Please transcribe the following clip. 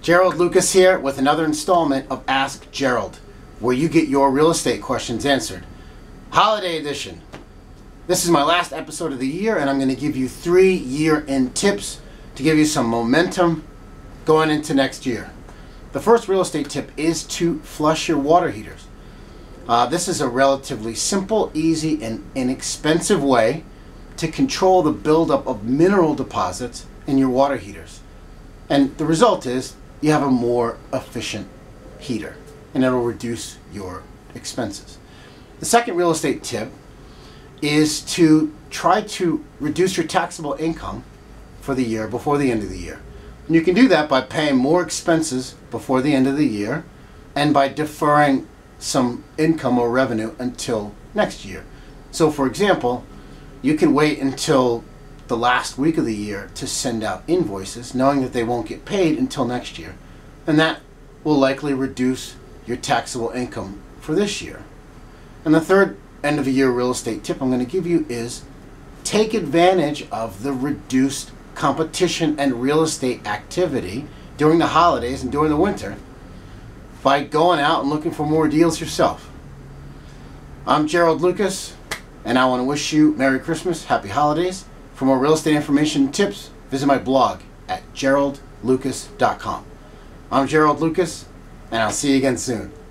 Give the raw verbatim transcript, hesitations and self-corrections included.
Gerald Lucas here with another installment of Ask Gerald, where you get your real estate questions answered. Holiday edition. This is my last episode of the year, and I'm going to give you three year-end tips to give you some momentum going into next year. The first real estate tip is to flush your water heaters. Uh, this is a relatively simple, easy, and inexpensive way to control the buildup of mineral deposits in your water heaters. And the result is you have a more efficient heater, and it'll reduce your expenses. The second real estate tip is to try to reduce your taxable income for the year before the end of the year. And you can do that by paying more expenses before the end of the year and by deferring some income or revenue until next year. So for example, you can wait until the last week of the year to send out invoices, knowing that they won't get paid until next year. And that will likely reduce your taxable income for this year. And the third end of the year real estate tip I'm going to give you is take advantage of the reduced competition and real estate activity during the holidays and during the winter by going out and looking for more deals yourself. I'm Gerald Lucas, and I want to wish you Merry Christmas, Happy Holidays. For more real estate information and tips, visit my blog at gerald lucas dot com. I'm Gerald Lucas, and I'll see you again soon.